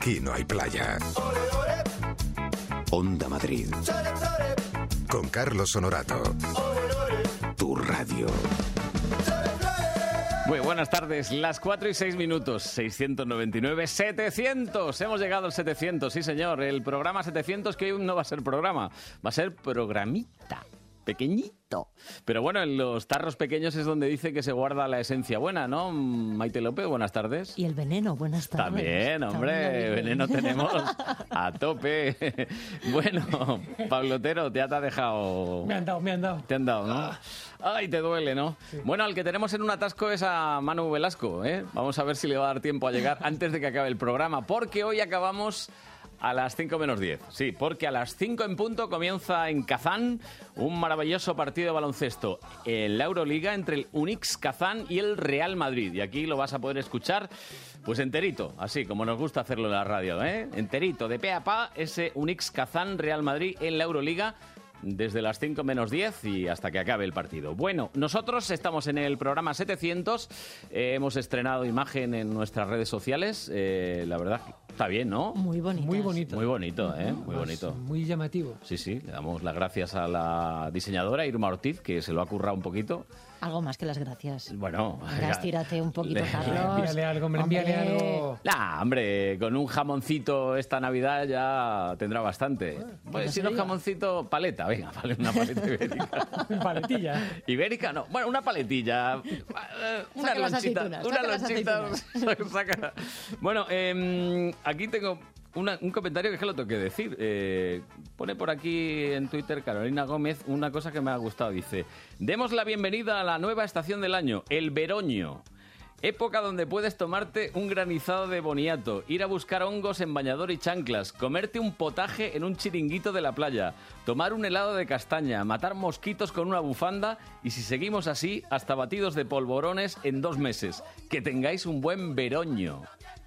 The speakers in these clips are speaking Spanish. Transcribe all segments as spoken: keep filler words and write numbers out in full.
aquí no hay playa. Onda Madrid. Con Carlos Honorato. Tu radio. Muy buenas tardes, las cuatro y seis minutos, seiscientos noventa y nueve, setecientos, hemos llegado al setecientos, sí señor, el programa setecientos que hoy no va a ser programa, va a ser programita, pequeñito. Pero bueno, en los tarros pequeños es donde dice que se guarda la esencia buena, ¿no? Maite López, buenas tardes. Y el veneno, buenas tardes. También, hombre, También. veneno tenemos a tope. Bueno, Pablo Otero, ya te ha dejado... Me han dado, me han dado. Te han dado, ¿no? Ay, te duele, ¿no? Sí. Bueno, al que tenemos en un atasco es a Manu Velasco, ¿eh? Vamos a ver si le va a dar tiempo a llegar antes de que acabe el programa, porque hoy acabamos a las cinco menos diez. Sí, porque a las cinco en punto comienza en Kazán un maravilloso partido de baloncesto en la Euroliga entre el Unix Kazán y el Real Madrid. Y aquí lo vas a poder escuchar pues enterito, así como nos gusta hacerlo en la radio, ¿eh? Enterito, de pe a pa, ese Unix Kazán Real Madrid en la Euroliga, desde las cinco menos diez y hasta que acabe el partido. Bueno, nosotros estamos en el programa setecientos, eh, hemos estrenado imagen en nuestras redes sociales, eh, la verdad está bien, ¿no? Muy bonito. Muy bonito. Muy bonito, ¿eh? Muy bonito. Muy llamativo. Sí, sí, le damos las gracias a la diseñadora Irma Ortiz, que se lo ha currado un poquito. Algo más que las gracias. Bueno, Venga, estírate un poquito, Carlos. Envíale algo, hombre, envíale algo. Nah, hombre, con un jamoncito esta Navidad ya tendrá bastante. Pues si no jamoncito, paleta, venga, vale, una paleta ibérica. Paletilla. ¿Ibérica? No, bueno, una paletilla. Una Saca las lonchita. aceitunas, Una saca las lonchita. Saca. Bueno, eh, aquí tengo una, un comentario que es que lo tengo que decir. Eh, pone por aquí en Twitter Carolina Gómez una cosa que me ha gustado. Dice, demos la bienvenida a la nueva estación del año, el veroño. Época donde puedes tomarte un granizado de boniato, ir a buscar hongos en bañador y chanclas, comerte un potaje en un chiringuito de la playa, tomar un helado de castaña, matar mosquitos con una bufanda y, si seguimos así, hasta batidos de polvorones en dos meses. Que tengáis un buen veroño.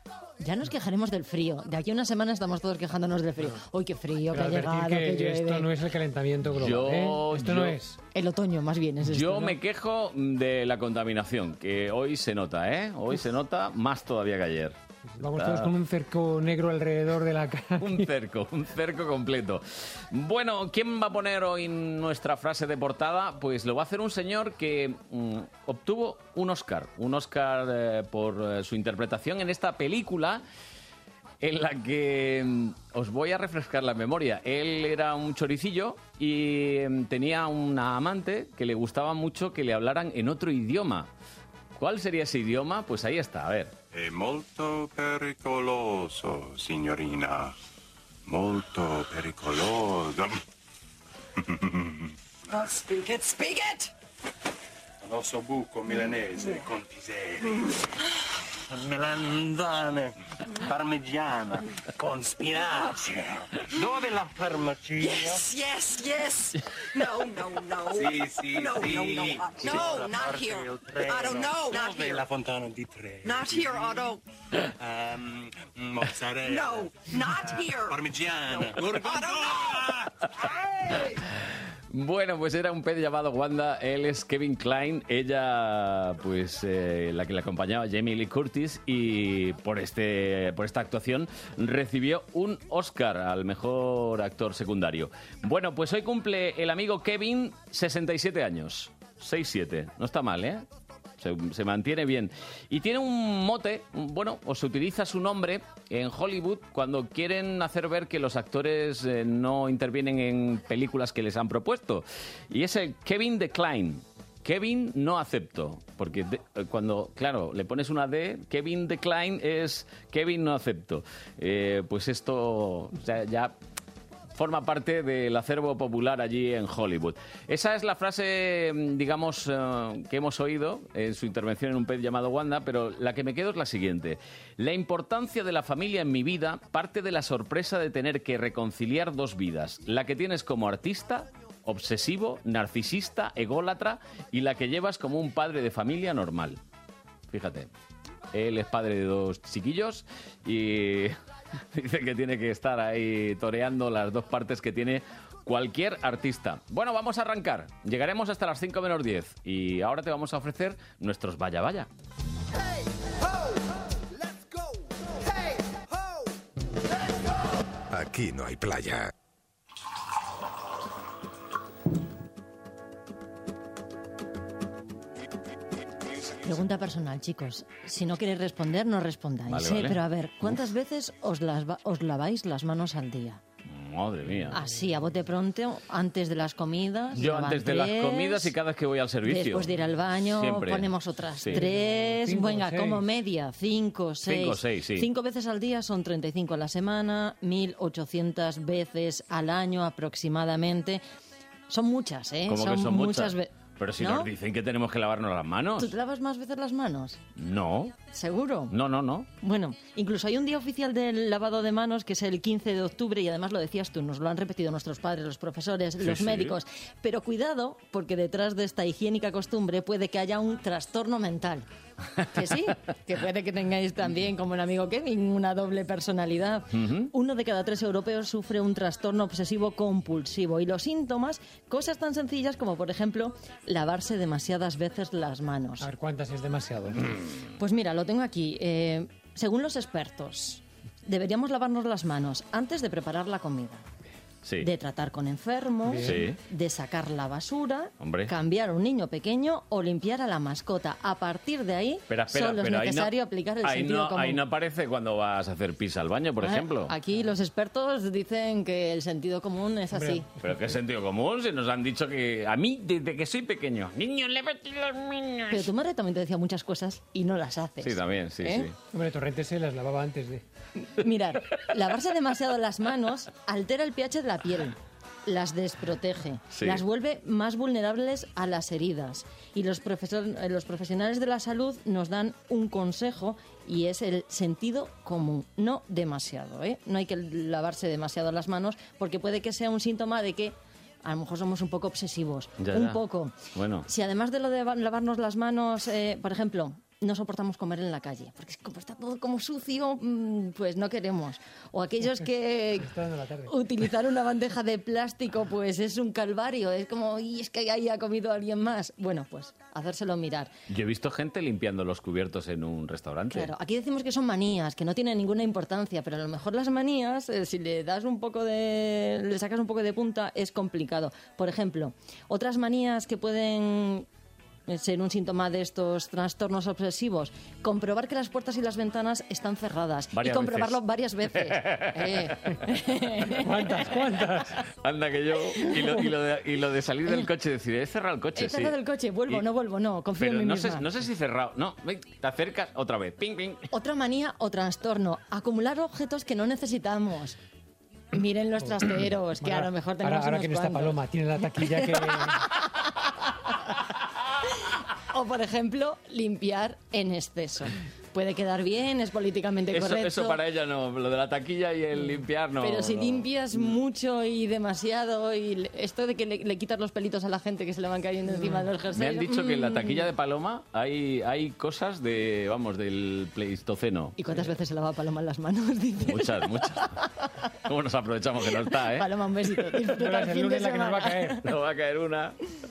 Ya nos quejaremos del frío. De aquí a una semana estamos todos quejándonos del frío. ¡Uy, qué frío, Pero que ha llegado, que, que llueve! Esto no es el calentamiento global, Yo- ¿eh? Esto yo- no es. El otoño, más bien, es esto, Yo ¿no? me quejo de la contaminación, que hoy se nota, ¿eh? Hoy se nota más todavía que ayer. Vamos Está- todos con un cerco negro alrededor de la cara. Un cerco, un cerco completo. Bueno, ¿quién va a poner hoy nuestra frase de portada? Pues lo va a hacer un señor que mm, obtuvo un Oscar. Un Oscar eh, por eh, su interpretación en esta película en la que mm, os voy a refrescar la memoria. Él era un choricillo y mm, tenía una amante que le gustaba mucho que le hablaran en otro idioma. ¿Cuál sería ese idioma? Pues ahí está, a ver. È molto pericoloso, signorina. Molto pericoloso. Oh, speak it, speak it! L'osso buco milanese con piselli. Melandane parmigiana con spinaci. Dove la farmacia? Yes, yes, yes! No, no, no. Sì, sì, no, sì. no, no, uh, Sì, no, la not parte here. del treno. Otto, no, not Dove here. la fontana di Trevi? Not here, Otto. Um, mozzarella. No, not here. Parmigiana. Gorgonzola. Hey! Bueno, pues era un pez llamado Wanda, él es Kevin Kline, ella, pues, eh, la que le acompañaba, Jamie Lee Curtis, y por, este, por esta actuación recibió un Oscar al mejor actor secundario. Bueno, pues hoy cumple el amigo Kevin sesenta y siete años, seis siete, no está mal, ¿eh? Se, se mantiene bien. Y tiene un mote, bueno, o se utiliza su nombre en Hollywood cuando quieren hacer ver que los actores eh, no intervienen en películas que les han propuesto. Y es el Kevin Decline. Kevin no acepto. Porque de, cuando, claro, le pones una D, Kevin Decline es Kevin no acepto. Eh, pues esto, o sea, ya forma parte del acervo popular allí en Hollywood. Esa es la frase, digamos, eh, que hemos oído en su intervención en Un pez llamado Wanda, pero la que me quedo es la siguiente. La importancia de la familia en mi vida parte de la sorpresa de tener que reconciliar dos vidas. La que tienes como artista, obsesivo, narcisista, ególatra, y la que llevas como un padre de familia normal. Fíjate, él es padre de dos chiquillos y dice que tiene que estar ahí toreando las dos partes que tiene cualquier artista. Bueno, vamos a arrancar. Llegaremos hasta las cinco menos diez y ahora te vamos a ofrecer nuestros Vaya Vaya. Hey, ho, let's go. Hey, ho, aquí no hay playa. Pregunta personal, chicos. Si no queréis responder, no respondáis. Vale, ¿eh? vale. Pero a ver, ¿cuántas veces os, las va- os laváis las manos al día? Madre mía. Así, a bote pronto, antes de las comidas. Yo lavan antes de las tres, comidas y cada vez que voy al servicio. Después de ir al baño, Siempre. ponemos otras Sí. tres. Cinco, Venga, seis. como media, cinco, seis. Cinco, seis, sí. Cinco veces al día son treinta y cinco a la semana, mil ochocientas veces al año aproximadamente. Son muchas, ¿eh? ¿Cómo que son muchas? ve- Pero si ¿No? nos dicen que tenemos que lavarnos las manos. ¿Tú te lavas más veces las manos? No, ¿Seguro? no, no, no. Bueno, incluso hay un día oficial del lavado de manos que es el quince de octubre y además lo decías tú, nos lo han repetido nuestros padres, los profesores, Sí, los sí. médicos. Pero cuidado, porque detrás de esta higiénica costumbre puede que haya un trastorno mental. Que sí, que puede que tengáis también, como el amigo Kevin, una doble personalidad. Uno de cada tres europeos sufre un trastorno obsesivo compulsivo y los síntomas, cosas tan sencillas como, por ejemplo, lavarse demasiadas veces las manos. A ver, ¿cuántas es demasiado? Pues mira, lo tengo aquí. Eh, según los expertos, deberíamos lavarnos las manos antes de preparar la comida, Sí. de tratar con enfermos, Sí. de sacar la basura, Hombre. cambiar a un niño pequeño o limpiar a la mascota. A partir de ahí, Espera, espera, solo es pero ahí necesario no, aplicar el ahí sentido no, común. ahí no aparece cuando vas a hacer pis al baño, por Ah, ejemplo. Aquí los expertos dicen que el sentido común es así. Pero qué sentido común, si nos han dicho que a mí desde que soy pequeño, niños, lávate las manos. Pero tu madre también te decía muchas cosas y no las haces. Sí, también, sí, ¿Eh? sí. Hombre, Torrente se las lavaba antes de... Mirad, lavarse demasiado las manos altera el pH de la piel, las desprotege, Sí. las vuelve más vulnerables a las heridas. Y los, profesor- eh, los profesionales de la salud nos dan un consejo y es el sentido común, no demasiado, ¿eh? No hay que lavarse demasiado las manos porque puede que sea un síntoma de que a lo mejor somos un poco obsesivos, Ya, un ya. poco. Bueno. Si además de lo de va- lavarnos las manos, eh, por ejemplo, no soportamos comer en la calle, porque es como está todo como sucio, mm, pues no queremos. O aquellos que Está dando la tarde. utilizar una bandeja de plástico, pues es un calvario, es como, y es que ahí ha comido alguien más. Bueno, pues hacérselo mirar. Yo he visto gente limpiando los cubiertos en un restaurante. Claro, aquí decimos que son manías, que no tienen ninguna importancia, pero a lo mejor las manías, eh, si le das un poco de, le sacas un poco de punta, es complicado. Por ejemplo, otras manías que pueden ser un síntoma de estos trastornos obsesivos, comprobar que las puertas y las ventanas están cerradas Varias y comprobarlo veces. varias veces. Eh. ¿Cuántas? ¿Cuántas? Anda que yo... Y lo, y lo de, y lo de salir del coche y decir, he cerrado el coche, He sí. cerrado el coche, vuelvo, Y- no vuelvo, no, confío Pero en mí no misma. sé, no sé si cerrado. No, ven, te acercas otra vez. Ping, ping. Otra manía o trastorno, acumular objetos que no necesitamos. Miren los trasteros, que a Ahora- lo mejor tenemos Ahora, ahora unos que no está cuantos. Paloma, tiene la taquilla que... O, por ejemplo, limpiar en exceso. Puede quedar bien, es políticamente Eso, correcto. eso para ella no. Lo de la taquilla y el limpiar no. Pero si no. limpias mucho y demasiado, y le- esto de que le, le quitas los pelitos a la gente que se le van cayendo encima de los jerseys... Me han dicho que en la mm. taquilla de Paloma hay, hay cosas de, vamos, del Pleistoceno. ¿Y cuántas veces se lava Paloma en las manos? Dice. Muchas, muchas. ¿Cómo nos aprovechamos que no está, eh? Paloma, un besito. Disfruta Bueno, el es el fin de lunes la que nos va a semana. caer. No va a caer una.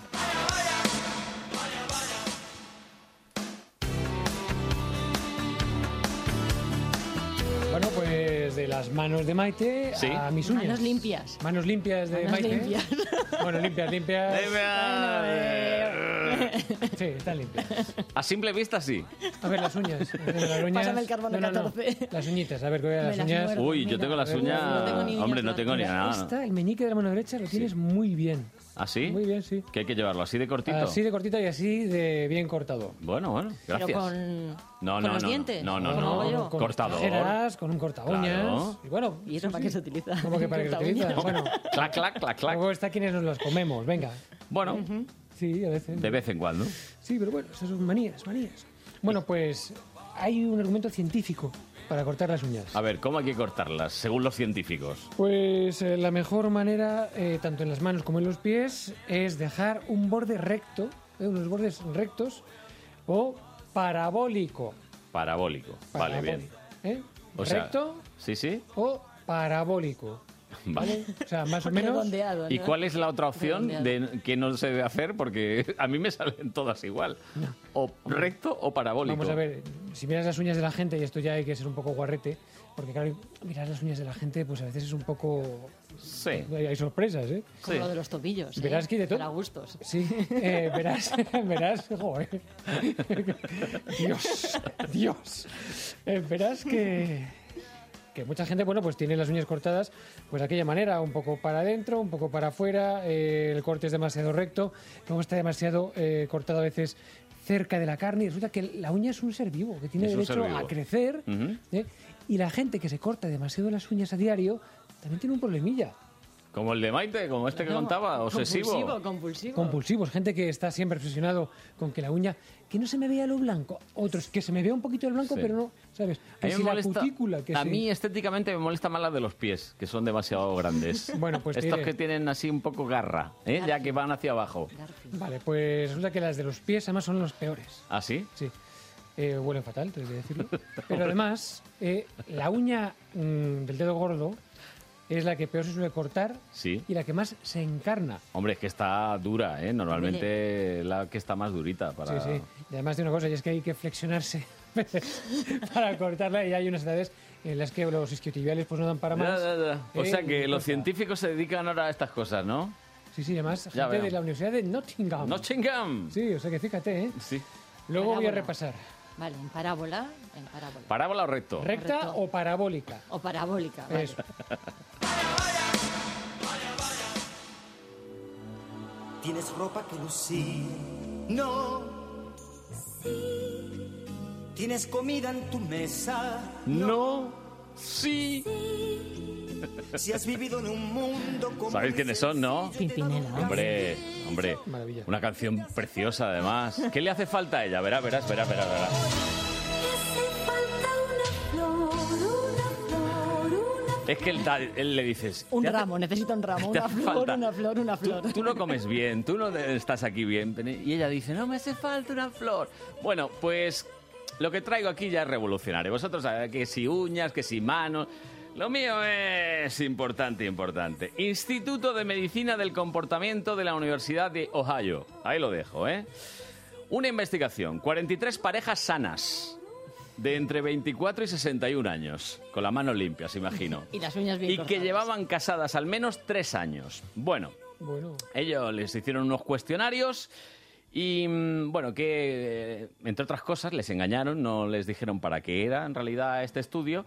Bueno, pues de las manos de Maite Sí. a mis uñas. Manos limpias. Manos limpias de Manos Maite. limpias. Bueno, limpias, limpias. eh. Sí, están limpias. A simple vista, sí. A ver, las uñas. Las uñas. Pásame el carbono No, no, no. catorce. Las uñitas, a ver, que voy a Me las las uñas. muerdo. Uy, yo Mira, tengo las a ver, uñas. no tengo ni uñas Hombre, no tengo ni blancas. nada. Esta, el meñique de la mano derecha lo tienes muy bien. ¿Ah, sí? Muy bien, sí. Que hay que llevarlo así de cortito. Así de cortito y así de bien cortado. Bueno, bueno, gracias. Pero con, No, con no, los no, dientes. no, no, ¿Cómo no. hago yo? Con Cortador. tijeras, con un corta uñas. Claro. Y bueno, ¿Y eso sí, para sí. qué se utiliza? ¿Cómo que para qué se Corta utiliza? uñas. Bueno, Clac, clac, clac, clac. luego está quienes nos las comemos, venga. Bueno, Sí, a veces. de vez en cuando. Sí, pero bueno, esas son manías, manías. Bueno, pues hay un argumento científico para cortar las uñas. A ver, ¿cómo hay que cortarlas, según los científicos? Pues eh, la mejor manera, eh, tanto en las manos como en los pies, es dejar un borde recto, eh, unos bordes rectos o parabólico. Parabólico. Vale, bien. Parabólico, ¿eh? O sea, Recto sí, sí. o parabólico. ¿vale? O sea, más o menos. Redondeado, ¿no? ¿Y cuál es la otra opción Redondeado. de que no se debe hacer? Porque a mí me salen todas igual. O recto o parabólico. Vamos a ver, si miras las uñas de la gente, y esto ya hay que ser un poco guarrete, porque claro, mirar las uñas de la gente, pues a veces es un poco... Sí. Hay, hay sorpresas, ¿eh? Como Sí. lo de los tobillos. ¿eh? Verás que de todo. Para gustos. Sí, eh, verás, verás, joder. Dios, Dios. Eh, verás que, que mucha gente, bueno, pues tiene las uñas cortadas, pues de aquella manera, un poco para adentro, un poco para afuera, eh, el corte es demasiado recto, luego está demasiado eh, cortado a veces cerca de la carne, y resulta que la uña es un ser vivo, que tiene Es un derecho ser vivo. a crecer, Ujú. ¿eh? Y la gente que se corta demasiado las uñas a diario, también tiene un problemilla. Como el de Maite, como este que No, contaba, obsesivo. Compulsivo, compulsivo. Compulsivos, gente que está siempre obsesionado con que la uña, que no se me vea lo blanco, otros que se me vea un poquito el blanco, Sí. pero no, ¿sabes? A Que mí, si me la molesta- cutícula, que a si- mí estéticamente me molesta más las de los pies, que son demasiado grandes. Bueno, pues te Estos diré. que tienen así un poco garra, ¿eh? ya que van hacia abajo. Garfield. Vale, pues resulta que las de los pies además son los peores. ¿Ah, sí? Sí. Eh, huelen fatal, tengo que decirlo. Pero además, eh, la uña mm, del dedo gordo es la que peor se suele cortar Sí. y la que más se encarna. Hombre, es que está dura, ¿eh? Normalmente la que está más durita para... Sí, sí. Y además de una cosa, y es que hay que flexionarse para cortarla, y hay unas edades en las que los isquiotibiales pues no dan para Ya, más. ya, ya. O Eh, sea que y los cuesta. científicos se dedican ahora a estas cosas, ¿no? Sí, sí, además, Ya gente veo. de la Universidad de Nottingham. Nottingham. Sí, o sea que fíjate, ¿eh? Sí. Luego voy a Parábola. repasar. Vale, en parábola, en parábola. ¿Parábola o recto? ¿Recta Correcto. o parabólica? O parabólica. Vale. Eso. Tienes ropa que lucir, no. Tienes comida en tu mesa, No. Sí. si has vivido en un mundo como... ¿Sabéis quiénes son, no? Pimpinela. Hombre, hombre. Maravilla. Una canción preciosa, además. ¿Qué le hace falta a ella? Verás, verás, verás, verás, verás. Es que él, ta- él le dices... Un "Te hace- ramo, necesito un ramo. te Una hace flor, falta- una flor, una Tú, flor. tú no comes bien, tú no estás aquí bien. Y ella dice, no me hace falta una flor. Bueno, pues lo que traigo aquí ya es revolucionario. Vosotros sabéis que si uñas, que si manos... Lo mío es importante, importante. Instituto de Medicina del Comportamiento de la Universidad de Ohio. Ahí lo dejo, ¿eh? Una investigación. cuarenta y tres parejas sanas de entre veinticuatro y sesenta y un años. Con las manos limpias, imagino. Y las uñas bien Y que cortadas. llevaban casadas al menos tres años. Bueno, Bueno, ellos les hicieron unos cuestionarios y, mm, bueno, que, eh, entre otras cosas, les engañaron, no les dijeron para qué era en realidad este estudio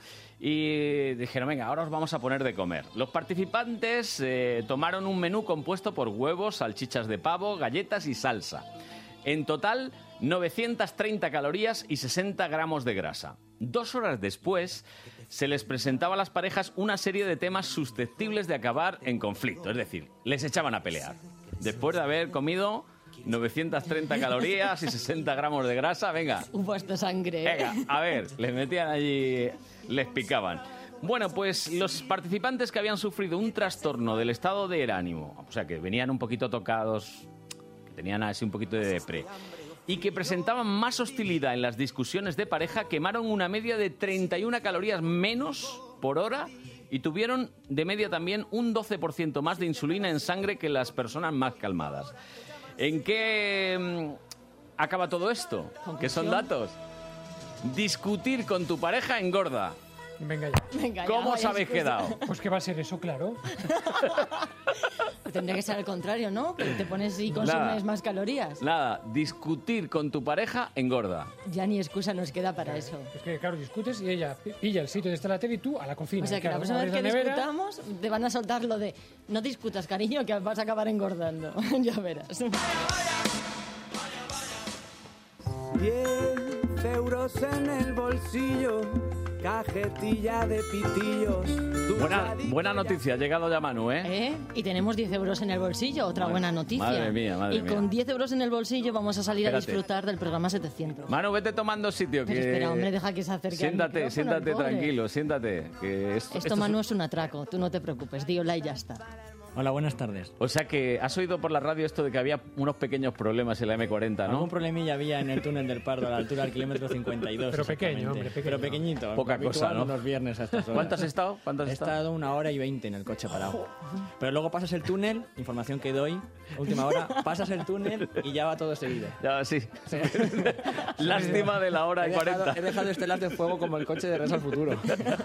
y dijeron, venga, ahora os vamos a poner de comer. Los participantes eh, tomaron un menú compuesto por huevos, salchichas de pavo, galletas y salsa. En total, novecientas treinta calorías y sesenta gramos de grasa. Dos horas después, se les presentaba a las parejas una serie de temas susceptibles de acabar en conflicto. Es decir, les echaban a pelear. Después de haber comido novecientas treinta calorías y sesenta gramos de grasa, venga, Hubo hasta sangre. ¿eh? venga, a ver, les metían allí, les picaban. Bueno, pues los participantes que habían sufrido un trastorno del estado de ánimo, o sea, que venían un poquito tocados, que tenían así un poquito de depre, y que presentaban más hostilidad en las discusiones de pareja, quemaron una media de treinta y una calorías menos por hora y tuvieron de media también un doce por ciento más de insulina en sangre que las personas más calmadas. ¿En qué mm, acaba todo esto? ¿Qué son Conclusión. datos? Discutir con tu pareja engorda. venga ya. Venga, ya, ¿Cómo os vaya habéis excusa. quedado? Pues que va a ser eso, claro. Tendría que ser al contrario, ¿no? Que te pones y consumes Nada. más calorías. Nada, discutir con tu pareja engorda. Ya ni excusa nos queda para eso. Es que, claro, discutes y ella pi- pilla el sitio de está la tele y tú a la cocina. O sea que Claro, la próxima vez abres que la nevera, discutamos te van a soltar lo de no discutas, cariño, que vas a acabar engordando. Ya verás. Diez euros en el bolsillo, cajetilla de pitillos. Buena, buena noticia, ha llegado ya Manu, ¿eh? ¿Eh? Y tenemos diez euros en el bolsillo, otra Madre- buena noticia. madre mía, madre y mía. con diez euros en el bolsillo vamos a salir Espérate. a disfrutar del programa setecientos. Manu, vete tomando sitio. Pero que... espera, hombre, deja que se acerque al Siéntate, micrófono, siéntate el pobre. tranquilo, siéntate. Que esto, Esto, esto es- Manu, es un atraco, tú no te preocupes, di hola y ya está. Hola, buenas tardes. O sea que has oído por la radio esto de que había unos pequeños problemas en la eme cuarenta, ¿no? Algún problemilla había en el túnel del Pardo a la altura del kilómetro cincuenta y dos. Pero pequeño, hombre, pequeño. Pero pequeñito. Poca cosa, ¿no? Los viernes a estas horas. ¿Cuánto has estado? ¿Cuánto has He estado? estado una hora y veinte en el coche parado. Pero luego pasas el túnel, información que doy, última hora, pasas el túnel y ya va todo seguido. Ya, sí. Lástima de la hora He y dejado, cuarenta. he dejado estelas de fuego como el coche de Regreso al Futuro.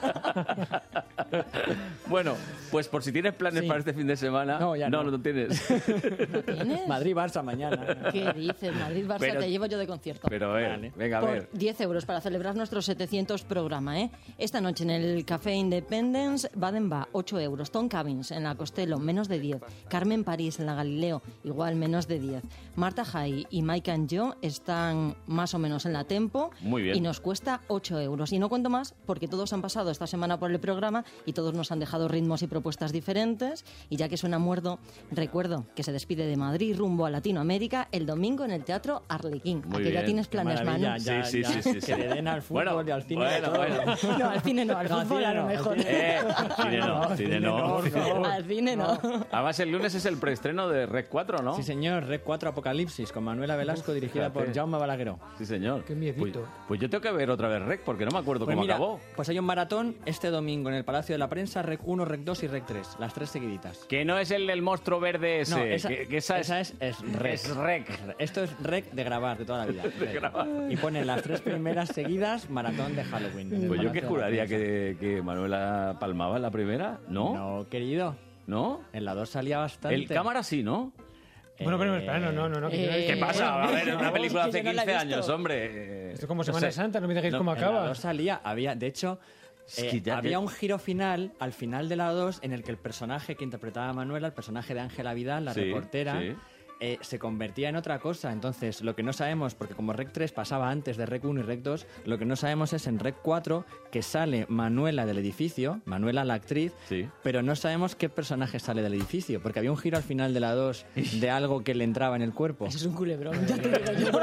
Bueno, pues por si tienes planes Sí. para este fin de semana... No, ya no. no, no tienes. ¿No tienes? Madrid-Barça mañana. ¿Qué dices? Madrid-Barça, Pero- te llevo yo de concierto. Pero a ver, Vale. venga, a Por ver. diez euros para celebrar nuestro setecientos programa, ¿eh? Esta noche en el Café Independence, Baden-Va, ocho euros. Tom Cabins en la Costello, menos de diez. Carmen París en la Galileo, igual, menos de diez. Marta Jai y Mike and Joe están más o menos en la Tempo. Muy bien. Y nos cuesta ocho euros. Y no cuento más porque todos han pasado esta semana por el programa y todos nos han dejado ritmos y propuestas diferentes. Y ya que suena muerto, recuerdo que se despide de Madrid rumbo a Latinoamérica el domingo en el Teatro Arlequín. Muy ¿A que ya bien. tienes planes, Maravilla, Manu? ya, Sí, sí, ya, sí, sí, sí. Que le den al fútbol Bueno, y al cine. bueno, y todo. bueno. No, al cine no, al No, al fútbol cine a lo no, al mejor. cine Eh, cine no, cine no. Al cine no. Además, el lunes es el preestreno de Rec cuatro, ¿no? Sí, señor, Rec cuatro Apocalipsis, con Manuela Velasco, dirigida fíjate. por Jaume Balagueró. Sí, señor. Qué miedito. Pues, pues yo tengo que ver otra vez Rec porque no me acuerdo Pues cómo mira, acabó. pues hay un maratón este domingo en el Palacio de la Prensa, Rec uno, Rec dos y Rec tres, las tres seguiditas. Que no es el del monstruo verde ese. No, esa, que, que esa, esa es, es, es Rec. es Rec. Esto es Rec de grabar de toda la vida. Rec. Y ponen las tres primeras seguidas, maratón de Halloween. en el Pues yo Palacio que de la juraría Prensa. que, que Manuela palmaba en la primera, ¿no? No, querido. ¿No? En la dos salía bastante. El cámara sí, ¿no? Bueno, pero espera, no, no, no. no, que yo no he Eh, ¿Qué visto. pasa? A ver, una no, película es que hace yo no la he quince visto. años, hombre. Esto es como No Semana sé. Santa, no me digáis No, cómo En la acaba. dos salía, había, de hecho, Es eh, que ya había te- un giro final, al final de la dos, en el que el personaje que interpretaba a Manuela, el personaje de Ángela Vidal, la Sí, reportera, sí. eh, se convertía en otra cosa. Entonces, lo que no sabemos, porque como Rec tres pasaba antes de Rec uno y Rec dos, lo que no sabemos es en Rec cuatro que sale Manuela del edificio, Manuela la actriz, Sí. pero no sabemos qué personaje sale del edificio, porque había un giro al final de la dos de algo que le entraba en el cuerpo. Eso es un culebrón, ya te digo yo.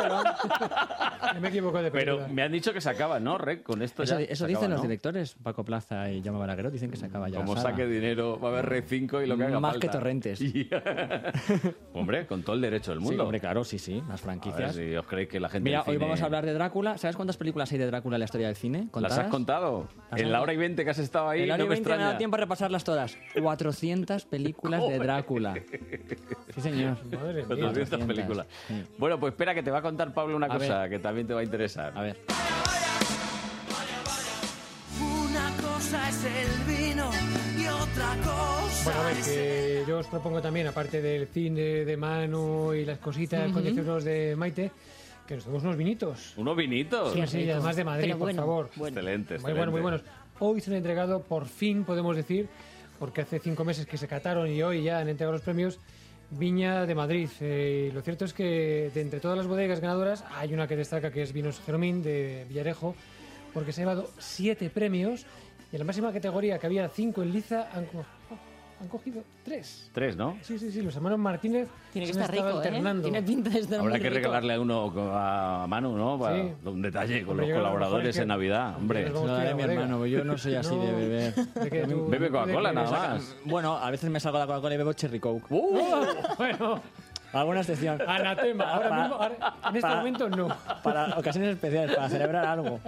Yo me equivoco de Pero película. me han dicho que se acaba, ¿no, Rec? Con esto Eso, ya eso se dicen acaba, los ¿no? directores, Paco Plaza y Jaume Balagueró, dicen que se acaba ya. Como la saga. saque dinero, va a haber Rec cinco y lo que haga Más falta. que torrentes. Hombre, con todo el derecho del Sí, mundo. hombre, claro, sí, sí, las A ver franquicias. si os creéis que la gente Mira, del hoy cine- vamos a hablar de Drácula. ¿Sabes cuántas películas hay de Drácula en la historia del cine? ¿Las ¿Contadas? has contado? ¿Las En has- la hora y veinte que has estado ahí, En la hora no y me veinte me ha extraña. dado tiempo a repasarlas todas. cuatrocientas películas de Drácula. Sí, señor. Madre mía. cuatrocientas películas. Sí. Bueno, pues espera, que te va a contar Pablo una A cosa ver. que también te va a interesar. A ver. Una cosa es el vino y otra cosa Bueno, a ver, es que yo os propongo también, aparte del cine de Manu y las cositas con diez euros de Maite, que nos tomemos unos vinitos. ¿Unos vinitos? Sí, sí, además de Madrid, Pero por bueno, favor. bueno. Excelente, Muy excelente. bueno, muy buenos. Hoy se han entregado, por fin podemos decir, porque hace cinco meses que se cataron y hoy ya han entregado los premios, Viña de Madrid. Eh, y lo cierto es que de entre todas las bodegas ganadoras hay una que destaca, que es Vinos Jeromín de Villarejo, porque se ha llevado siete premios y en la máxima categoría, que había cinco en liza, han, co- oh, han cogido tres. Tres, ¿no? Sí, sí, sí, los hermanos Martínez Tiene que se han estar estado rico, ¿eh? alternando. Tiene pinta de estar Habrá muy que rico. regalarle a uno a Manu, ¿no? Para Sí. un detalle con Hombre, los yo a lo mejor colaboradores es que- en Navidad. Hombre, Nos Se vamos lo a daré ir a mi a la bodega. hermano, yo no soy así No. de beber. ¿De qué? ¿Tú- bebe tú de Coca-Cola qué nada bebes? más. Bueno, a veces me salgo de la Coca-Cola y bebo Cherry Coke. ¡Uh! Bueno, Alguna excepción. anatema. Ahora Para- mismo, ahora- en este para- momento no. Para ocasiones especiales, para celebrar algo.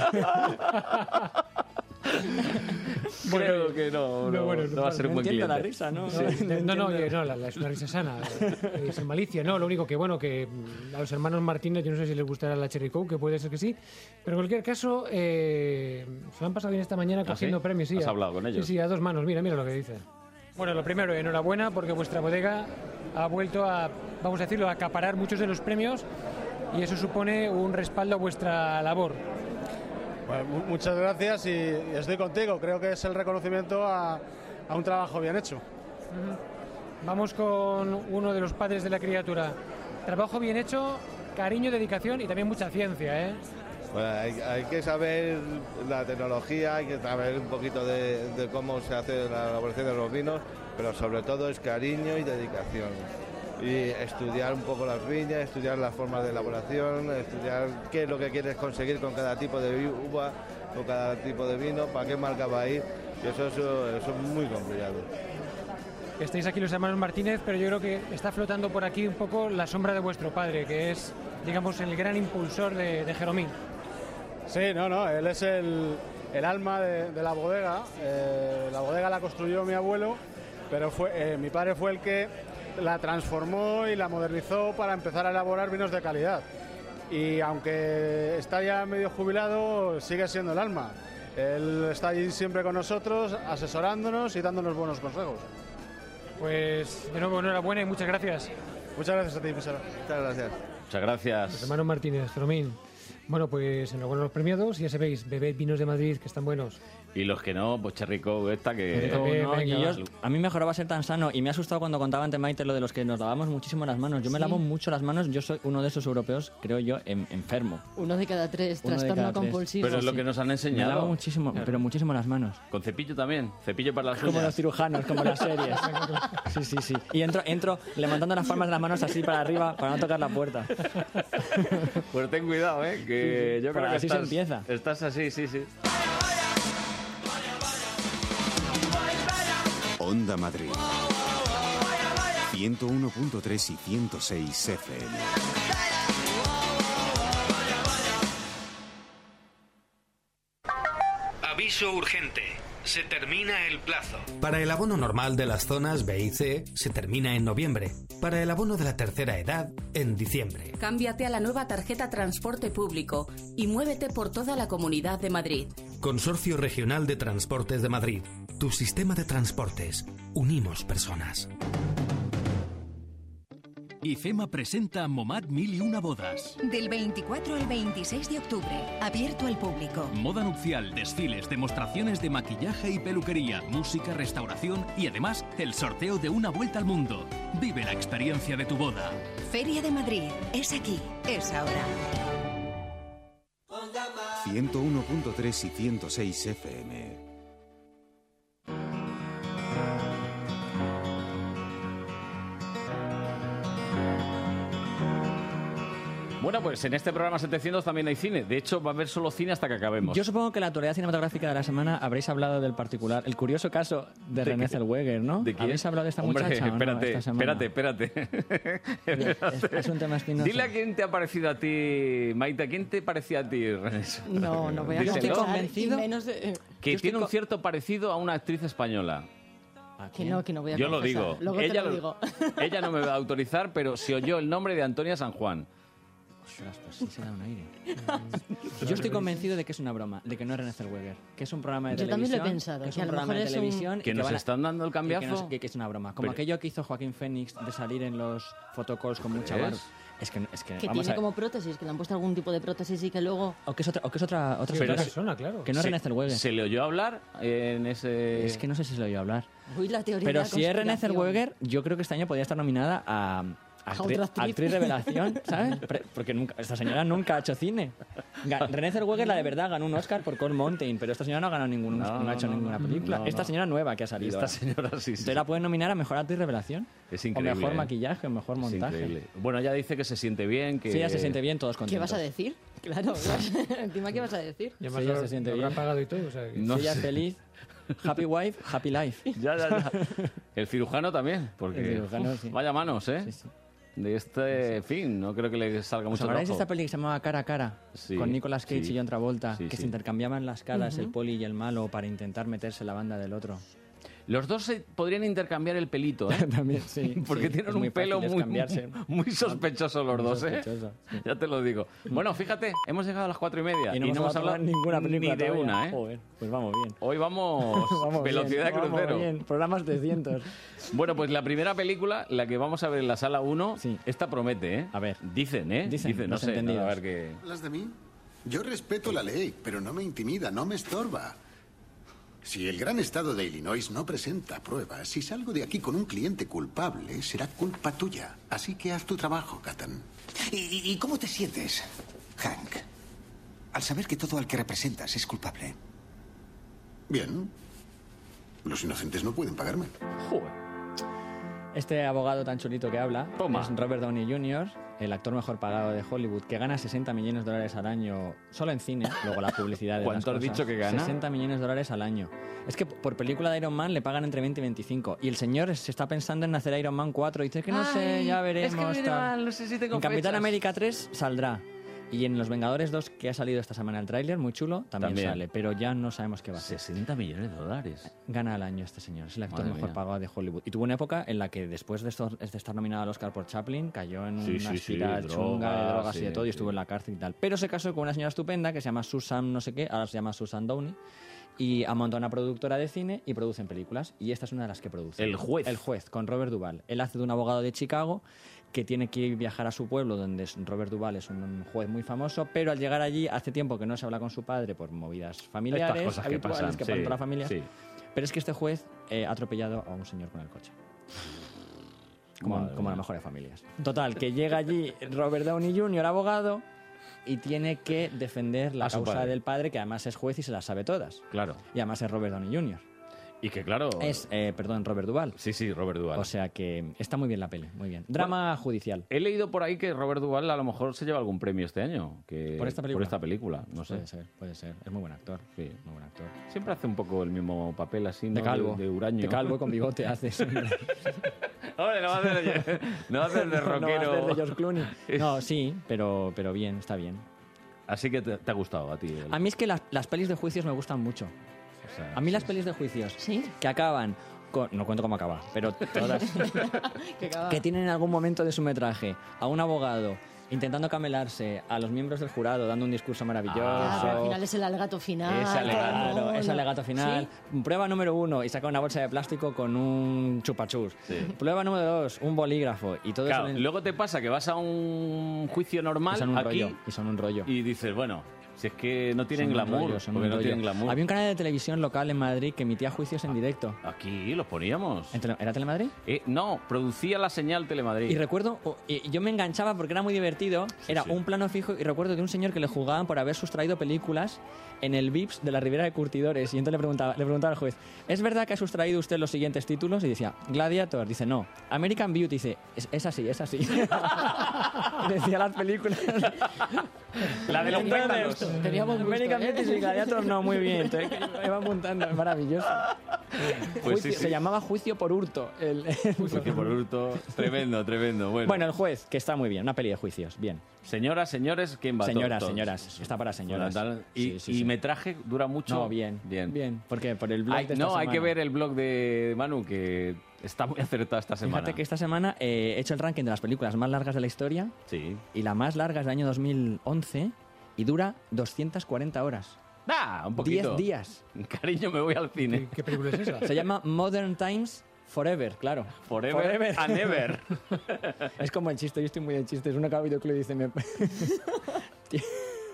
Creo que no, no, no, bueno, no va a ser un buen Entiendo cliente. la risa, ¿no? No, no, no, oye, no, la- la- es una risa sana, eh, es sin malicia, no, lo único que, bueno, que mm, a los hermanos Martínez, yo no sé si les gustará la Cherry Coke, que puede ser que sí, pero en cualquier caso, eh, se lo han pasado bien esta mañana cogiendo sí? premios, sí. ¿Has a- hablado con ellos? Sí, sí, a dos manos, mira, mira lo que dice. Bueno, lo primero, enhorabuena, porque vuestra bodega ha vuelto a, vamos a decirlo, a acaparar muchos de los premios, y eso supone un respaldo a vuestra labor. Bueno, mu- muchas gracias y, y estoy contigo. Creo que es el reconocimiento a, a un trabajo bien hecho. Vamos con uno de los padres de la criatura. Trabajo bien hecho, cariño, dedicación y también mucha ciencia, ¿eh? Bueno, hay, hay que saber la tecnología, hay que saber un poquito de, de cómo se hace la elaboración de los vinos, pero sobre todo es cariño y dedicación. Y estudiar un poco las viñas, estudiar las formas de elaboración, estudiar qué es lo que quieres conseguir con cada tipo de uva, con cada tipo de vino, para qué marca va a ir, y eso, eso, eso es muy complicado. estáis aquí los hermanos Martínez, pero yo creo que está flotando por aquí un poco la sombra de vuestro padre, que es, digamos, el gran impulsor de, de Jeromín. Sí, no, no, él es el, el alma de, de la bodega. Eh, la bodega la construyó mi abuelo, pero fue, eh, mi padre fue el que la transformó y la modernizó para empezar a elaborar vinos de calidad. Y aunque está ya medio jubilado, sigue siendo el alma. Él está allí siempre con nosotros, asesorándonos y dándonos buenos consejos. Pues de nuevo, enhorabuena y muchas gracias. Muchas gracias a ti, Pizarro. Muchas gracias. Muchas gracias. Los hermanos Martínez, Jeromín. Bueno, pues enhorabuena a los premiados, ya sabéis, bebed vinos de Madrid, que están buenos. Y los que no, pues Cherry Coke esta que... Cherry Coke, No, venga, y va. yo- a mí mejoraba ser tan sano y me ha asustado cuando contaba ante Maite lo de los que nos lavamos muchísimo las manos. Yo me Sí. lavo mucho las manos, yo soy uno de esos europeos, creo yo, en- enfermo. Uno de cada tres, Uno de trastorno cada tres. compulsivo. Pero es lo que nos han Me enseñado. lavo muchísimo, pero muchísimo las manos. Con cepillo también. Cepillo para las Como los uñas. cirujanos, como las series. Sí, sí, sí. Y entro, entro levantando las palmas de las manos así para arriba para no tocar la puerta. Pues ten cuidado, ¿eh? Que yo creo Pues que así se estás, empieza. Estás así, sí, sí. Onda Madrid. ciento uno punto tres y ciento seis F M. Aviso urgente. Se termina el plazo. Para el abono normal de las zonas B y C se termina en noviembre. Para el abono de la tercera edad, en diciembre. Cámbiate a la nueva tarjeta Transporte Público y muévete por toda la Comunidad de Madrid. Consorcio Regional de Transportes de Madrid. Tu sistema de transportes. Unimos personas. IFEMA presenta Momad Mil y Una Bodas. Del veinticuatro al veintiséis de octubre, abierto al público. Moda nupcial, desfiles, demostraciones de maquillaje y peluquería, música, restauración y además el sorteo de una vuelta al mundo. Vive la experiencia de tu boda. Feria de Madrid. Es aquí. Es ahora. ciento uno punto tres y ciento seis F M. Bueno, pues en este programa setecientos también hay cine. De hecho, va a haber solo cine hasta que acabemos. Yo supongo que en la actualidad cinematográfica de la semana habréis hablado del particular, el curioso caso de, ¿De René qué? Zellweger, ¿no? ¿De quién? ¿Habéis hablado de esta Hombre, muchacha o no espérate, esta semana? espérate, espérate, Es, es un tema espinoso. Dile a quién te ha parecido a ti, Maite, ¿a quién te parecía a ti, René? No, no voy a Díselo. confesar, y menos de- Que Yo tiene estoy un cierto parecido a una actriz española. Que no, que no voy a Yo lo confesar. digo. Luego te ella, lo digo. ella no me va a autorizar, pero se oyó el nombre de Antonia San Juan. Ostras, pues sí se da un aire. Yo estoy convencido de que es una broma, de que no es René Zellweger, que es un programa de Yo también televisión. lo he pensado, que es que a un lo programa mejor de es un- televisión. y ¿Que nos van a- están dando el y que, cambiazo? no sé- que- que es una broma. Como Pero- aquello que hizo Joaquín Phoenix de salir en los photocalls con mucha ¿Crees? barba. Es que, es que, Que vamos tiene a ver. como prótesis, que le han puesto algún tipo de prótesis y que luego... O que es otra, o que es otra, otra Pero es- persona, claro. Que no es se, René Zellweger. ¿Se le oyó hablar en ese...? Es que no sé si se lo oyó hablar. Uy, la teoría Pero de la si es René conspiración. Zellweger, yo creo que este año podría estar nominada a... A Actri- otra actriz. actriz revelación, ¿sabes? Pre- Porque nunca, esta señora nunca ha hecho cine. Ga- René Zellweger, la de verdad, ganó un Oscar por Cold Mountain, pero esta señora no ha ganado ningún, No, no, ha hecho no, ninguna no. película. No, esta no. señora nueva que ha salido. Esta ahora. señora sí, sí. Entonces la pueden nominar a mejor actriz revelación. Es increíble. O mejor ¿eh? maquillaje, o mejor Es montaje. increíble. Bueno, ella dice que se siente bien, que... Sí, ella se siente bien, todos contentos. ¿Qué vas a decir? Claro, encima ¿qué vas a decir? Y además Sí, ella lo- se siente lo bien. habrá pagado y todo. O sea, que- No Si ella es sé. feliz, happy wife, happy life. Ya, ya, ya. El cirujano también, porque... El cirujano, uf, sí. Vaya manos, ¿eh? Sí, sí. De este fin, no creo que le salga ¿Os mucho acordáis de trabajo. esta peli que se llamaba Cara a Cara? Sí, Con Nicolas Cage sí. y John Travolta, Sí, que sí. se intercambiaban las caras, Ujú. el poli y el malo, para intentar meterse en la banda del otro. Los dos se podrían intercambiar el pelito, ¿eh? También, sí. Porque sí, tienen es un muy pelo fácil, es muy, cambiarse. muy sospechoso los Muy dos, ¿eh? sospechoso, sí. Ya te lo digo. Bueno, fíjate, hemos llegado a las cuatro y media Y no, hemos hablado ninguna película ni de todavía. una, ¿eh? Joder, pues vamos bien. Hoy vamos, Vamos velocidad bien, crucero. Vamos bien, programas de cientos. Bueno, pues la primera película, la que vamos a ver en la sala uno, esta promete, ¿eh? A ver. Dicen, ¿eh? Dicen, no los sé, entendidos. a ver qué... ¿Las de mí? Yo respeto la ley, pero no me intimida, no me estorba. Si el gran estado de Illinois no presenta pruebas, si salgo de aquí con un cliente culpable, será culpa tuya. Así que haz tu trabajo, Catán. ¿Y, y- y cómo te sientes, Hank? Al saber que todo al que representas es culpable. Bien. Los inocentes no pueden pagarme. Joder. Este abogado tan chulito que habla Toma. es Robert Downey junior, el actor mejor pagado de Hollywood, que gana sesenta millones de dólares al año solo en cine, luego la publicidad de ¿Cuánto las has cosas. dicho que gana? sesenta millones de dólares al año. Es que por película de Iron Man le pagan entre veinte y veinticinco. Y el señor se está pensando en hacer Iron Man cuatro. Y dice que no sé, Ay, ya es que veremos. viene tal. mal, no sé si tengo en Capitán fechas. América tres saldrá. Y en Los Vengadores dos, que ha salido esta semana el tráiler, muy chulo, también, También. sale. Pero ya no sabemos qué va a ser. sesenta millones de dólares. Gana al año este señor. Es el actor Madre mejor mía. pagado de Hollywood. Y tuvo una época en la que después de, esto, de estar nominado al Oscar por Chaplin, cayó en Sí, una sí, sí, espiral chunga de drogas, drogas y de sí, todo y sí. estuvo en la cárcel y tal. Pero se casó con una señora estupenda que se llama Susan no sé qué, ahora se llama Susan Downey. Y ha montado una productora de cine y producen películas. Y esta es una de las que produce. El Juez. El Juez, con Robert Duvall. Él hace de un abogado de Chicago que tiene que viajar a su pueblo, donde es- Robert Duvall es un juez muy famoso, pero al llegar allí hace tiempo que no se habla con su padre por movidas familiares, Estas cosas que habituales pasan, que sí, pasan toda la familia. sí. Pero es que este juez eh, ha atropellado a un señor con el coche. Como, Madre como mía. las mejores familias. Total, que llega allí Robert Downey junior, abogado, y tiene que defender la A su causa padre. del padre, que además es juez y se las sabe todas. Claro. Y además es Robert Downey junior Y que claro... Es, eh, perdón, Robert Duvall. Sí, sí, Robert Duvall. O sea que está muy bien la peli, muy bien. Drama judicial. He leído por ahí que Robert Duvall a lo mejor se lleva algún premio este año. Que, ¿Por esta película? Por esta película, no sé. Puede ser, puede ser. Es muy buen actor. Sí. Muy buen actor. Siempre hace un poco el mismo papel así, ¿no? De calvo. De, de huraño. De calvo con bigote hace siempre. Hombre, no va a hacer de, no va a hacer de No va a rockero. hacer de George Clooney. No, sí, pero, pero bien, está bien. Así que te, te ha gustado a ti. el- A mí es que las, las pelis de juicios me gustan mucho. o sea, A mí las pelis de juicios que acaban con... No cuento cómo acaba, pero todas... Que acaba- que tienen en algún momento de su metraje a un abogado intentando camelarse a los miembros del jurado, dando un discurso maravilloso. Ah, pero al final es el alegato final. Ese que alegato, no, ese no. alegato final. Prueba número uno, y saca una bolsa de plástico con un chupachus. Prueba número dos, un bolígrafo. Y todo Claro, eso en- luego te pasa que vas a un juicio normal y son un aquí rollo. Y son un rollo. y dices, bueno, si es que no tienen Son un glamour, rollo, son porque un no rollo. tienen glamour. Había un canal de televisión local en Madrid que emitía juicios en directo. Aquí los poníamos. ¿En Tele- ¿Era Telemadrid? Eh, no, producía la señal Telemadrid. Y recuerdo, o- y yo me enganchaba porque era muy divertido, era sí. un plano fijo y recuerdo de un señor que le juzgaban por haber sustraído películas en el Vips de la Ribera de Curtidores y entonces le preguntaba, le preguntaba al juez, ¿es verdad que ha sustraído usted los siguientes títulos? Y decía, Gladiator, dice, no. American Beauty, dice, es, es así, es así. Decía las películas. La de los Entonces, pétalos. Teníamos gusto, American ¿eh? Beauty y Gladiator, no, muy bien. Entonces, iba apuntando, es maravilloso. Pues sí, Juicio- sí. Se llamaba Juicio por Hurto. el- el- Juicio por hurto. Tremendo, tremendo. Bueno, Bueno, el juez, que está muy bien, una peli de juicios, bien. señoras, señores, ¿quién va? Señoras, Todos. señoras, está para señoras. Fundamental. Y, Sí, sí, y sí. metraje dura mucho. No, bien, bien. bien. ¿Por qué? Por el blog Hay- de esta no, hay semana. que ver el blog de Manu, que está muy acertado esta semana. Fíjate que esta semana eh, he hecho el ranking de las películas más largas de la historia Sí. y la más larga es del año dos mil once y dura doscientas cuarenta horas. ¡Ah! Un poquito. diez días. Cariño, me voy al cine. ¿Qué película es esa? Se llama Modern Times Forever, claro. Forever and ever. Es como el chiste, yo estoy muy de chistes. Uno cada videoclip dice... Me... Tie-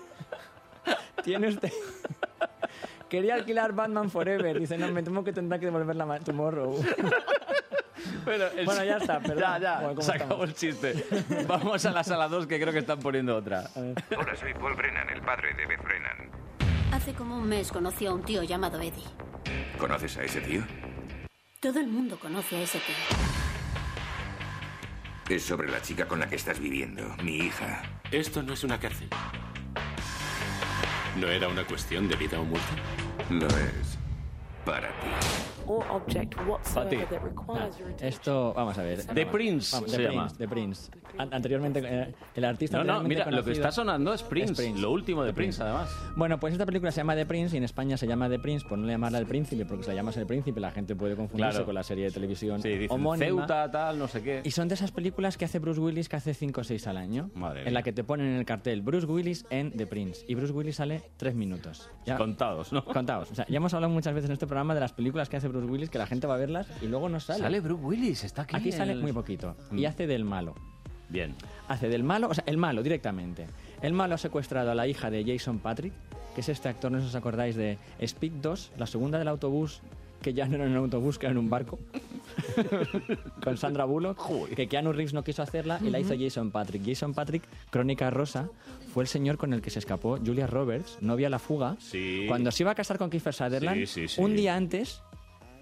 Tiene usted... Quería alquilar Batman Forever. Dice, no, me temo que tendrá que devolverla ma- tomorrow. Bueno, el- Bueno, ya está, perdón. Ya, ya, Bueno, ¿cómo se acabó estamos? el chiste. Vamos a la sala dos, que creo que están poniendo otra. Hola, soy Paul Brennan, el padre de Beth Brennan. Hace como un mes conocí a un tío llamado Eddie. ¿Conoces a ese tío? Todo el mundo conoce a ese tío. Es sobre la chica con la que estás viviendo, mi hija. Esto no es una cárcel. ¿No era una cuestión de vida o muerte? Lo es para ti. or object whatsoever Pati. that requires your attention. Esto, vamos a ver. The Prince Vamos, se The llama. Prince, The Prince. An- anteriormente, eh, el artista No, no, anteriormente mira, lo que conocido- está sonando es Prince, lo último de The Prince, además. Bueno, pues esta película se llama The Prince y en España se llama The Prince por no llamarla El Príncipe, porque si la llamas El Príncipe la gente puede confundirse Claro. con la serie de televisión Sí, dicen homónima. Ceuta, tal, no sé qué. Y son de esas películas que hace Bruce Willis que hace cinco o seis al año, Madre en mía. la que te ponen en el cartel Bruce Willis en The Prince. Y Bruce Willis sale tres minutos. Ya- Contados, ¿no? Contados. O sea, ya hemos hablado muchas veces en este programa de las películas que hace Bruce Willis, que la gente va a verlas y luego no sale. Sale Bruce Willis, está aquí. Aquí sale el- muy poquito. Mm. Y hace del malo. Bien. Hace del malo, o sea, el malo directamente. El malo ha secuestrado a la hija de Jason Patrick, que es este actor, no sé si os acordáis, de Speed dos, la segunda del autobús, que ya no era en un autobús, que era en un barco, con Sandra Bullock, que Keanu Reeves no quiso hacerla y la hizo Jason Patrick. Jason Patrick, Crónica Rosa, fue el señor con el que se escapó Julia Roberts, novia a la fuga, Sí. cuando se iba a casar con Kiefer Sutherland, Sí, sí, sí. un día antes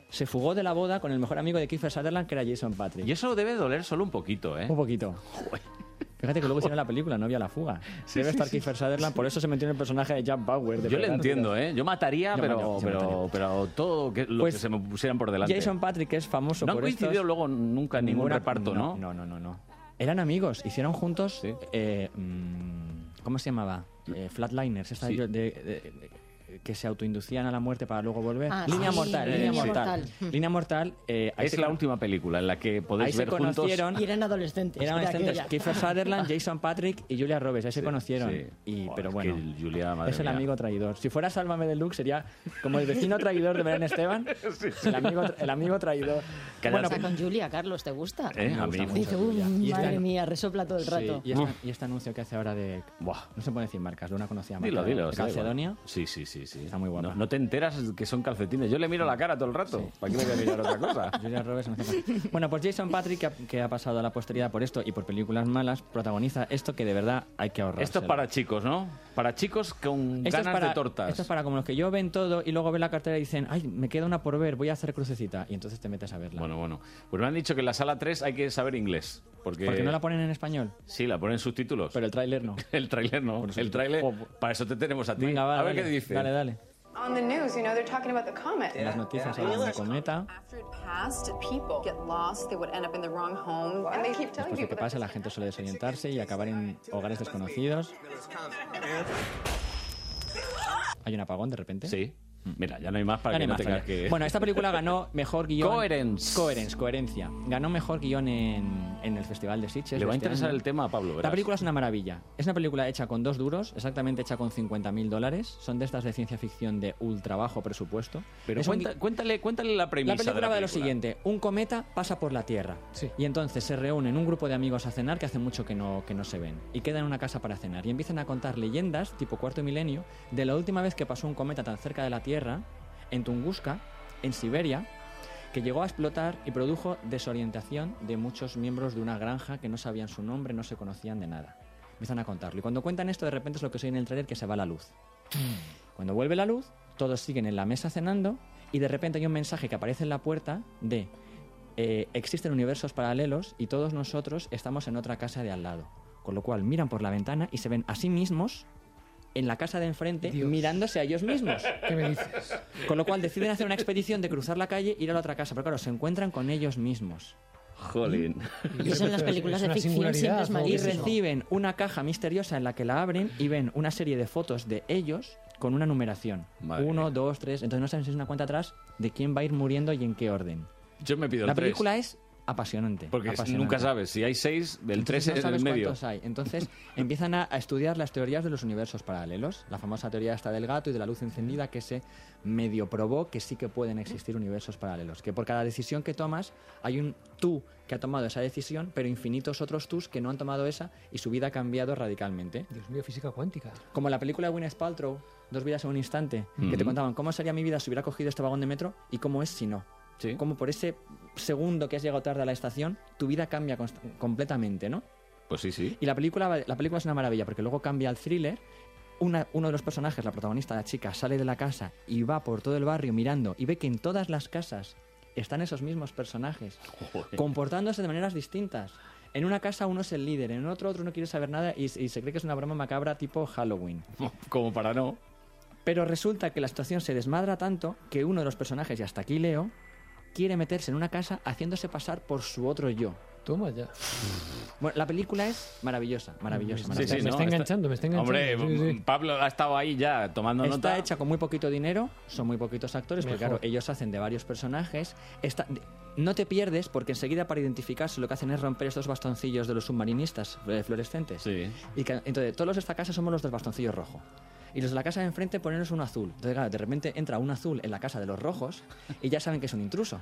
se fugó de la boda con el mejor amigo de Kiefer Sutherland, que era Jason Patrick. Y eso debe doler solo un poquito, ¿eh? Un poquito. Fíjate que luego hicieron la película, no había la fuga. Sí, Debe sí, estar sí. Kiefer Sutherland, por eso se metió en el personaje de Jack Bauer. De Yo le verdad. entiendo, ¿eh? Yo mataría, Yo pero, mataría, yo pero, mataría. pero todo que, lo Pues que se me pusieran por delante. Jason Patrick, que es famoso No han por coincidido estos- luego nunca en ningún Ninguna- reparto, ¿no? No, no, no, no. Eran amigos, hicieron juntos... eh, mm, ¿Cómo se llamaba? Eh, Flatliners, esta Sí. de, de- de- que se autoinducían a la muerte para luego volver. Ah, Línea sí, Mortal, Línea Línea Mortal. Mortal. Línea Mortal. eh, ahí Es se la con- última película en la que Ahí podéis se ver juntos... conocieron. Y eran adolescentes. Eran de adolescentes. aquella. Kiefer Sutherland, Jason Patrick y Julia Roberts. Ahí se Sí, conocieron. sí. Y, Buah, pero es bueno, que Julia, madre es el mía. amigo traidor. Si fuera Sálvame Deluxe sería como el vecino traidor de Belén Esteban. El, amigo, tra- el amigo traidor. Bueno, con Julia, Carlos, ¿te gusta? Eh, a mí Dice, mucho uy, Julia. Y madre esta- mía, resopla todo el Sí, rato. y, este, y este anuncio que hace ahora de... Buah, no se puede decir marcas, de una conocida marca Dilo, de- dilo. de o sea, Calcedonia. igual. Sí, sí, sí, sí. Está muy guapa. No, no te enteras que son calcetines. Yo le miro la cara todo el rato. ¿Para qué le voy a mirar otra cosa? Julia Roberts no hace falta. Bueno, pues Jason Patrick, que ha, que ha pasado a la posteridad por esto y por películas malas, protagoniza esto que de verdad hay que ahorrar. Esto es para chicos, ¿no? Para chicos con Esto es ganas para- de tortas. Esto es para como los que yo ven todo y luego ven la cartera y dicen, ay, me queda una por ver, voy a hacer crucecita. Y entonces te metes a verla. Bueno, bueno. Pues me han dicho que en la sala tres hay que saber inglés. Porque... ¿Por qué no la ponen en español? Sí, la ponen subtítulos. Pero el tráiler no. El tráiler no. El tráiler, para eso te tenemos a ti. Venga, va, a ver dale, qué dice. Dale, dale. On the news, you know, they're talking about the comet. En las noticias hablan de cometa. After it passed, people get lost, they would end up in the wrong home, and they keep telling Después de que people pase, la gente suele desorientarse y acabar en hogares desconocidos. ¿Hay un apagón de repente? Sí. Mira, ya no hay más para Ya que no no hay más, tengas vale. que... Bueno, esta película ganó mejor guión. Coherence. Coherence, coherencia. Ganó mejor guión en, en el Festival de Sitges. Le de va a este interesar año. el tema a Pablo, La verás. película es una maravilla. Es una película hecha con dos duros, exactamente hecha con cincuenta mil dólares. Son de estas de ciencia ficción de ultra bajo presupuesto. Pero Es un cuenta- gui- cuéntale, cuéntale la premisa la película de la va de lo película. siguiente: un cometa pasa por la Tierra y entonces se reúnen un grupo de amigos a cenar que hace mucho que no, que no se ven y quedan en una casa para cenar y empiezan a contar leyendas tipo cuarto milenio de la última vez que pasó un cometa tan cerca de la Tierra, en Tunguska, en Siberia, que llegó a explotar y produjo desorientación de muchos miembros de una granja que no sabían su nombre, no se conocían de nada. Empiezan a contarlo y cuando cuentan esto de repente es lo que se oye en el trailer, que se va la luz. Cuando vuelve la luz, todos siguen en la mesa cenando y de repente hay un mensaje que aparece en la puerta de eh, existen universos paralelos y todos nosotros estamos en otra casa de al lado. Con lo cual miran por la ventana y se ven a sí mismos en la casa de enfrente mirándose a ellos mismos. ¿Qué me dices? Con lo cual deciden hacer una expedición de cruzar la calle e ir a la otra casa. Pero claro, se encuentran con ellos mismos. Jolín. Y eso en las películas de ficción siempre es Y malísimo. reciben una caja misteriosa en la que la abren y ven una serie de fotos de ellos con una numeración. Madre Uno, dos, tres. Entonces no saben si es una cuenta atrás de quién va a ir muriendo y en qué orden. Yo me pido el La tres. película es apasionante. Porque es- apasionante. nunca sabes. Si hay seis, del tres Entonces no es el sabes medio. cuántos hay. Entonces empiezan a, a estudiar las teorías de los universos paralelos. La famosa teoría esta del gato y de la luz encendida que se medio probó que sí que pueden existir universos paralelos. Que por cada decisión que tomas hay un tú que ha tomado esa decisión, pero infinitos otros tús que no han tomado esa y su vida ha cambiado radicalmente. Dios mío, física cuántica. Como la película de Gwyneth Paltrow, Dos vidas en un instante, que te Ujú. contaban cómo sería mi vida si hubiera cogido este vagón de metro y cómo es si no. Como por ese segundo que has llegado tarde a la estación, tu vida cambia const- completamente, ¿no? Pues sí, sí. Y la película, va- la película es una maravilla porque luego cambia al thriller. Una- uno de los personajes, la protagonista, la chica, sale de la casa y va por todo el barrio mirando y ve que en todas las casas están esos mismos personajes, comportándose de maneras distintas. En una casa uno es el líder, en otro otro no quiere saber nada y, y se cree que es una broma macabra tipo Halloween. Como para no. Pero resulta que la situación se desmadra tanto que uno de los personajes, y hasta aquí leo, quiere meterse en una casa haciéndose pasar por su otro yo. Toma ya. Bueno, la película es maravillosa, maravillosa. Sí, maravillosa. sí, me no, está enganchando, me está enganchando. Hombre, Sí, sí. Pablo ha estado ahí ya tomando Está nota. hecha con muy poquito dinero, son muy poquitos actores, porque Mejor. claro, ellos hacen de varios personajes. Está- no te pierdes, porque enseguida para identificarse lo que hacen es romper estos bastoncillos de los submarinistas eh, fluorescentes. Y que- entonces, todos los de esta casa somos los del bastoncillo rojo. Y los de la casa de enfrente ponernos un azul. Entonces, claro, de repente entra un azul en la casa de los rojos y ya saben que es un intruso.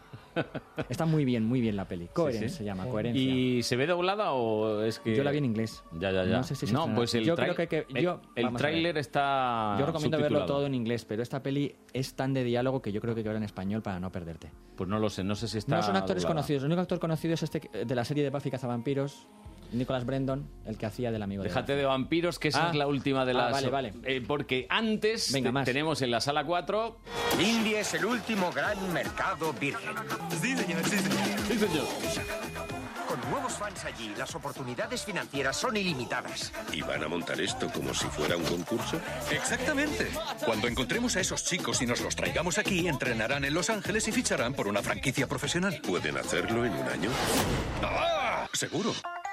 Está muy bien, muy bien la peli. Coherence Sí, sí. se llama, coherencia. ¿Y se ve doblada o es que...? Yo la vi en inglés. Ya, ya, ya. No sé si se No, estrenará. pues el Yo trail- creo que, que- el- yo, el vamos a ver. tráiler está Yo recomiendo verlo subtitulado. todo en inglés, pero esta peli es tan de diálogo que yo creo que hay que verla en español para no perderte. Pues no lo sé, no sé si está No son actores doblada. conocidos. El único actor conocido es este que- de la serie de Buffy Cazavampiros. Nicholas Brendon, el que hacía del amigo Déjate de de vampiros, que esa Ah. es la última de Ah, las... vale, vale. Eh, porque antes Venga, te- más. tenemos en la sala cuatro... India es el último gran mercado virgen. Sí, señor, sí, señor. Sí, señor. Con nuevos fans allí, las oportunidades financieras son ilimitadas. ¿Y van a montar esto como si fuera un concurso? Exactamente. Cuando encontremos a esos chicos y nos los traigamos aquí, entrenarán en Los Ángeles y ficharán por una franquicia profesional. ¿Pueden hacerlo en un año? ¡Ah! Seguro.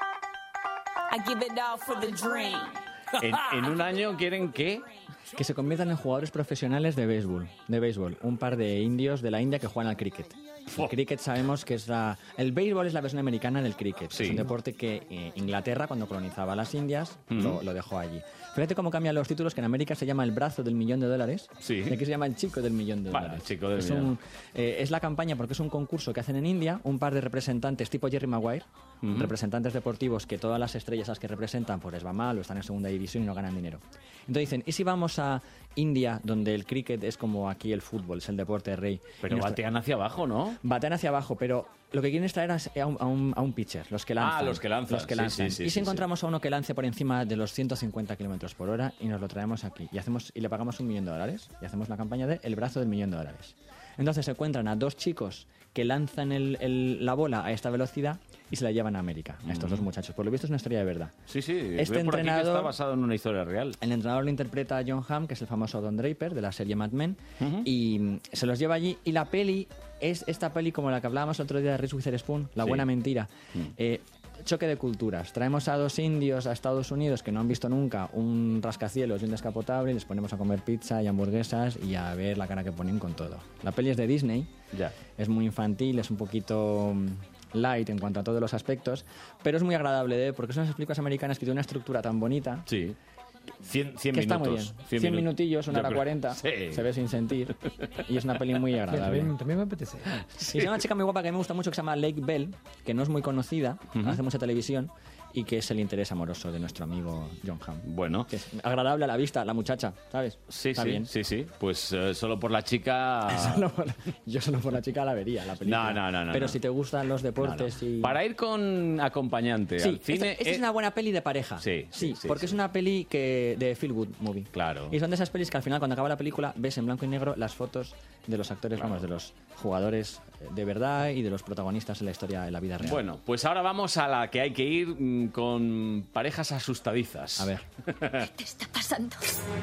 I give it all for the dream. En, en un año quieren que... Que se conviertan en jugadores profesionales de béisbol, de béisbol. Un par de indios de la India que juegan al cricket. El cricket sabemos que es la... El béisbol es la versión americana del cricket. Sí. Es un deporte que eh, Inglaterra, cuando colonizaba las Indias, Mm. lo, lo dejó allí. Fíjate cómo cambian los títulos, que en América se llama el brazo del millón de dólares. Sí. Y aquí se llama el chico del millón de Bueno, dólares. chico del es, millón. un- eh, es la campaña porque es un concurso que hacen en India, un par de representantes tipo Jerry Maguire, Ujú. representantes deportivos que todas las estrellas a las que representan pues les va mal o están en segunda división y no ganan dinero. Entonces dicen, ¿y si vamos a India, donde el cricket es como aquí el fútbol, es el deporte rey? Pero Y nos tra- batean hacia abajo, ¿no? Batean hacia abajo, pero lo que quieren es traer a, a un, a un- a un pitcher, los que lanzan. Ah, los que lanzan. Los que Sí, lanzan. sí, sí, y sí, si encontramos a uno que lance por encima de los ciento cincuenta kilómetros por hora y nos lo traemos aquí y, hacemos, y le pagamos un millón de dólares y hacemos la campaña de el brazo del millón de dólares. Entonces se encuentran a dos chicos que lanzan el- el- la bola a esta velocidad y se la llevan a América, a estos Mm. dos muchachos. Por lo visto es una historia de verdad. Sí, sí. Este veo por aquí que entrenador- está basado en una historia real. El entrenador lo interpreta a John Hamm, que es el famoso Don Draper de la serie Mad Men, y mm, se los lleva allí. Y la peli es esta peli como la que hablábamos el otro día de Reese Witherspoon, La Sí. buena mentira. Mm. Eh, choque de culturas. Traemos a dos indios a Estados Unidos que no han visto nunca un rascacielos y un descapotable y les ponemos a comer pizza y hamburguesas y a ver la cara que ponen con todo. La peli es de Disney, Ya. es muy infantil, es un poquito mm, light en cuanto a todos los aspectos, pero es muy agradable de ver porque son unas películas americanas que tienen una estructura tan bonita. Sí. cien, cien que está muy minutos. bien. cien minu- minutillos, una Yo hora creo- cuarenta, Sí. se ve sin sentir y es una peli muy agradable. También, también me apetece. Y se llama una chica muy guapa que me gusta mucho que se llama Lake Bell, que no es muy conocida, Ujú. hace mucha televisión y que es el interés amoroso de nuestro amigo John Hamm. Bueno. Que es agradable a la vista, la muchacha, ¿sabes? Sí, Está sí, bien. sí, sí. Pues eh, solo por la chica... Solo por- yo solo por la chica la vería, la película. No, no, no, no, Pero no. si te gustan los deportes No, no. y... Para ir con acompañante Sí, al cine... esta, esta es eh, una buena peli de pareja. Sí, Sí, sí, porque sí. es una peli que de feel good movie. Claro. Y son de esas pelis que al final, cuando acaba la película, ves en blanco y negro las fotos de los actores, vamos, de los jugadores de verdad y de los protagonistas en la historia, en la vida real. Bueno, pues ahora vamos a la que hay que ir mm, con parejas asustadizas. A ver. ¿Qué está pasando?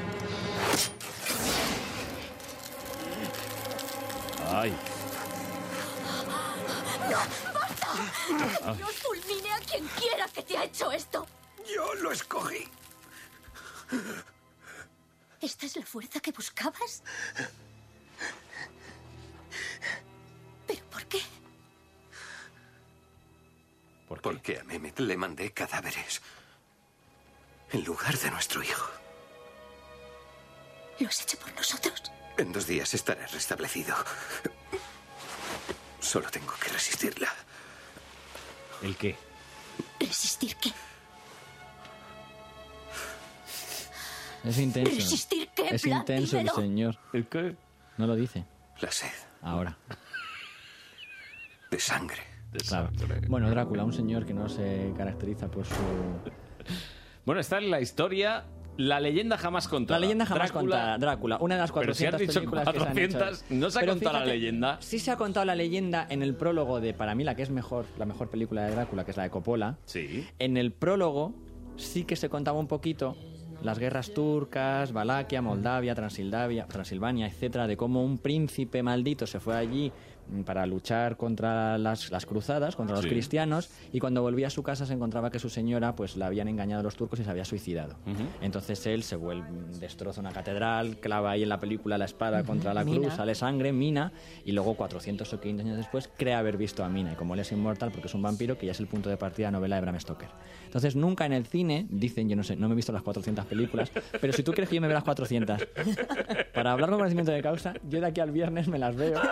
Ay. ¡No! ¡Basta! Ay. ¡Que Dios fulmine a quien quiera que te ha hecho esto! Yo lo escogí. ¿Esta es la fuerza que buscabas? ¿Pero por qué? Porque a Mehmet le mandé cadáveres en lugar de nuestro hijo. ¿Lo has hecho por nosotros? En dos días estaré restablecido. Solo tengo que resistirla. ¿El qué? ¿Resistir qué? Es intenso. ¿Resistir qué, Es Vlad? intenso el Dímelo. señor. ¿El qué? No lo dice. La sed Ahora. de sangre. Claro. Bueno, Drácula, un señor que no se caracteriza por su... Bueno, está en la historia La leyenda jamás contada. La leyenda jamás Drácula- contada, Drácula, una de las Pero si has cuatrocientas dicho películas que se han cuatrocientas, hecho. no se ha Pero contado la fíjate, leyenda. Sí se ha contado la leyenda en el prólogo de, para mí, la que es mejor, la mejor película de Drácula, que es la de Coppola. Sí. En el prólogo sí que se contaba un poquito las guerras turcas, Valaquia, Moldavia, Transilvania, Transilvania, etcétera, de cómo un príncipe maldito se fue allí para luchar contra las, las cruzadas, contra los Sí. cristianos, y cuando volvía a su casa se encontraba que su señora pues la habían engañado los turcos y se había suicidado. Entonces él se vuelve, destroza una catedral, clava ahí en la película la espada Ujú, contra la Mina. cruz, sale sangre, Mina, y luego cuatrocientos o quinientos años después cree haber visto a Mina, y como él es inmortal porque es un vampiro, que ya es el punto de partida de la novela de Bram Stoker. Entonces nunca en el cine, dicen, yo no sé, no me he visto las cuatrocientas películas, pero si tú crees que yo me veo las cuatrocientas, para hablar con conocimiento de causa, yo de aquí al viernes me las veo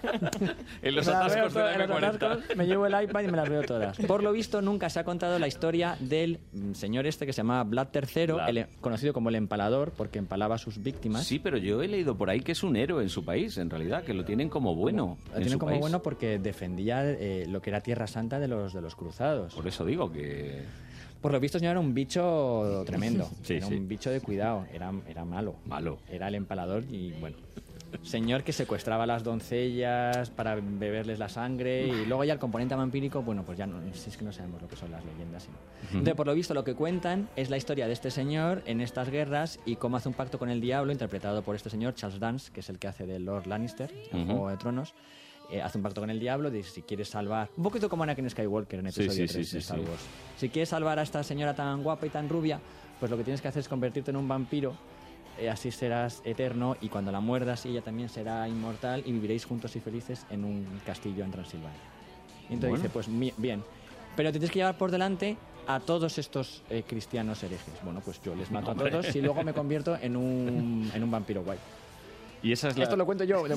En los Me las veo atascos de todas- la en los eme cuarenta. atascos me llevo el iPad y me las veo todas. Por lo visto, nunca se ha contado la historia del mm, señor este que se llamaba Vlad tercero, Vlad. el- conocido como el empalador, porque empalaba a sus víctimas. Sí, pero yo he leído por ahí que es un héroe en su país, en realidad, que lo tienen como bueno. Lo en tienen su como país. bueno porque defendía eh, lo que era Tierra Santa de los, de los cruzados. Por eso digo que... Por lo visto, señor, era un bicho tremendo. Sí, era sí. un bicho de cuidado. Era, era malo. Malo. Era el empalador y, bueno... Señor que secuestraba a las doncellas para beberles la sangre y luego ya el componente vampírico, bueno, pues ya no, si es que no sabemos lo que son las leyendas. ¿no? Entonces, por lo visto, lo que cuentan es la historia de este señor en estas guerras y cómo hace un pacto con el diablo, interpretado por este señor, Charles Dance, que es el que hace de Lord Lannister, en Ujú. Juego de Tronos. Eh, hace un pacto con el diablo, dice si quieres salvar, un poquito como Anakin Skywalker en Sí, episodio sí, tres sí, de sí, Star sí. Wars. Si quieres salvar a esta señora tan guapa y tan rubia, pues lo que tienes que hacer es convertirte en un vampiro. Eh, así serás eterno y cuando la muerdas ella también será inmortal y viviréis juntos y felices en un castillo en Transilvania. Y entonces Bueno. dice, pues mi- bien, pero te tienes que llevar por delante a todos estos eh, cristianos herejes. Bueno, pues yo les mato Hombre. a todos y luego me convierto en un, en un vampiro guay. Y esa es la... Esto lo cuento yo.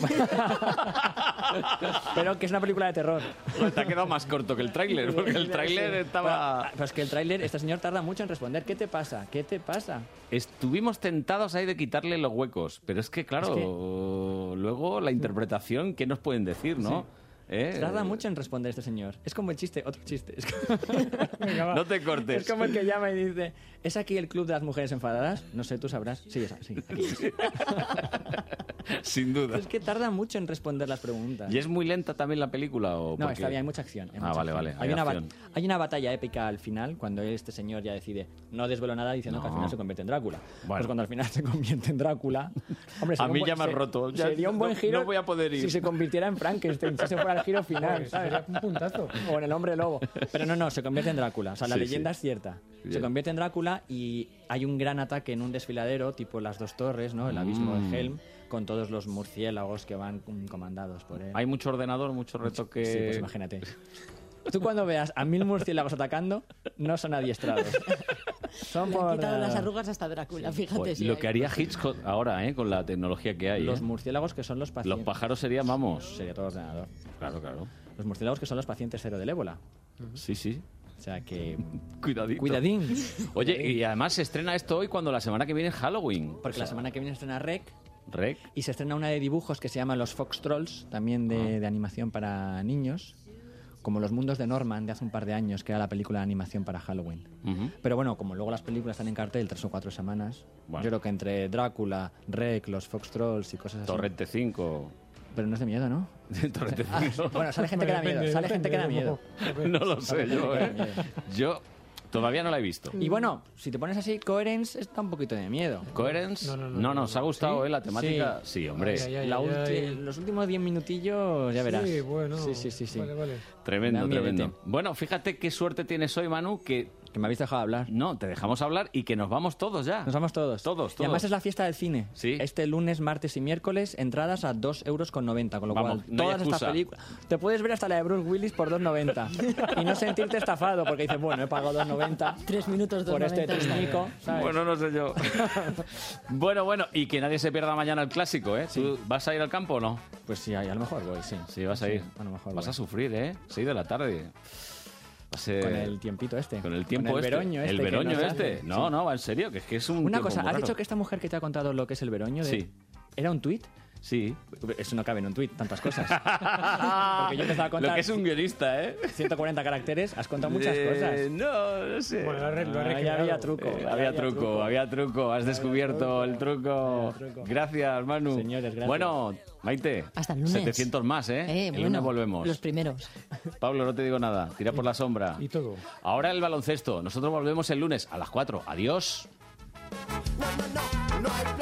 Pero que es una película de terror. Te ha quedado más corto que el tráiler, porque el tráiler estaba... Pero, pero es que el tráiler, este señor tarda mucho en responder. ¿Qué te pasa? ¿Qué te pasa? Estuvimos tentados ahí de quitarle los huecos, pero es que, claro, Es que- luego la interpretación, ¿qué nos pueden decir, no? ¿Eh? Tarda mucho en responder este señor. Es como el chiste, otro chiste. Es como- No te cortes. Es como el que llama y dice, ¿es aquí el club de las mujeres enfadadas? No sé, tú sabrás. Sí, es sí, aquí es. Sin duda. Es que tarda mucho en responder las preguntas. ¿Y es muy lenta también la película? O No, porque- está bien, hay mucha acción. hay Ah, mucha vale, acción. vale, Hay, hay una ba- acción. hay una batalla épica al final, cuando este señor ya decide, no desvelo nada, diciendo que al No. final se convierte en Drácula. Bueno. Pues cuando al final se convierte en Drácula... Hombre, A sería un mí buen- ya me has se- roto. Ya sería un buen no- giro no voy a poder ir. si se convirtiera en Frankenstein, si ese fuera el giro final, Pues ¿sabes? sería un puntazo. O en el hombre lobo. Pero no, no, se convierte en Drácula. O sea, la Sí, leyenda sí. es cierta. Bien. Se convierte en Drácula y hay un gran ataque en un desfiladero, tipo las dos torres, ¿no? El abismo Mm. de Helm, con todos los murciélagos que van mm, comandados por él. Hay mucho ordenador, mucho retoque... Sí, pues imagínate. Tú cuando veas a mil murciélagos atacando, no son adiestrados. Son Le han por... quitado eh, las arrugas hasta Drácula, fíjate. Joder, si lo hay. que haría Hitchcock ahora, ¿eh? Con la tecnología que hay. Los ¿eh? murciélagos que son los Los pacientes... pájaros serían, vamos... Sería todo ordenador. Claro, claro. Los murciélagos que son los pacientes cero del ébola. Sí, sí. O sea que... Cuidadito. Cuidadín. Oye, y además se estrena esto hoy cuando la semana que viene es Halloween. Porque la semana que viene estrena Rec. Rec. Y se estrena una de dibujos que se llama Los Fox Trolls, también de, de animación para niños. Como Los Mundos de Norman de hace un par de años, que era la película de animación para Halloween. Ujú. Pero bueno, como luego las películas están en cartel tres o cuatro semanas, Bueno. yo creo que entre Drácula, Rec, Los Fox Trolls y cosas así... Torrente cinco. Pero no es de miedo, ¿no? Torrente Ah, cinco. bueno, sale gente que da miedo, sale gente que da miedo. No lo sé Sale gente yo, que da ¿eh? miedo. Yo todavía no la he visto. Y bueno, si te pones así, Coherence está un poquito de miedo. ¿Coherence? No, no, no, no, no, nos ha no. gustado, ¿Sí? ¿eh? La temática. Sí. Sí, hombre. Ay, ay, La ay, ulti- ay. Los últimos diez minutillos, ya verás. Sí, bueno. Sí, sí, sí. sí. Vale, vale. Tremendo, Da miedete. tremendo. Bueno, fíjate qué suerte tienes hoy, Manu, que... Que me habéis dejado hablar. No, te dejamos hablar y que nos vamos todos ya. Nos vamos todos. Todos, Y además todos. es la fiesta del cine. Sí. Este lunes, martes y miércoles, entradas a dos euros con noventa, con lo Vamos, cual no hay todas estas excusa. películas... Te puedes ver hasta la de Bruce Willis por dos noventa y no sentirte estafado porque dices, bueno, he pagado dos noventa Tres minutos, dos por este noventa, está bien. técnico, ¿sabes? Bueno, no sé yo. bueno, bueno, y que nadie se pierda mañana el clásico, ¿eh? ¿Tú vas a ir al campo o no? Pues sí, a lo mejor voy, sí. Sí, vas a ir. a lo mejor Vas voy. a sufrir, ¿eh? seis de la tarde. Va a ser- Con el tiempito este. Con el tiempo Con el este. veroño este El que veroño nos este. hace. No, Sí. no, en serio, que es que es un Una tiempo cosa, muy ¿has raro. dicho que esta mujer que te ha contado lo que es el veroño? De... Sí. ¿Era un tuit? Sí. Eso no cabe en un tuit, tantas cosas. Porque yo te estaba contando Lo que es un guionista, ¿eh? ciento cuarenta caracteres, has contado muchas Eh, cosas. No, no sé. Bueno, lo ha re- lo ha Ah, ya regenerado. había truco. Eh, ya había, truco, había truco, has descubierto el truco. Había truco. Gracias, Manu. Señores, gracias. Bueno, Maite, Hasta el lunes. setecientos más, ¿eh? Eh, el bueno, lunes volvemos. Los primeros. Pablo, no te digo nada, tira por la sombra. Y todo. Ahora el baloncesto, nosotros volvemos el lunes a las cuatro. Adiós. No, no, no, no hay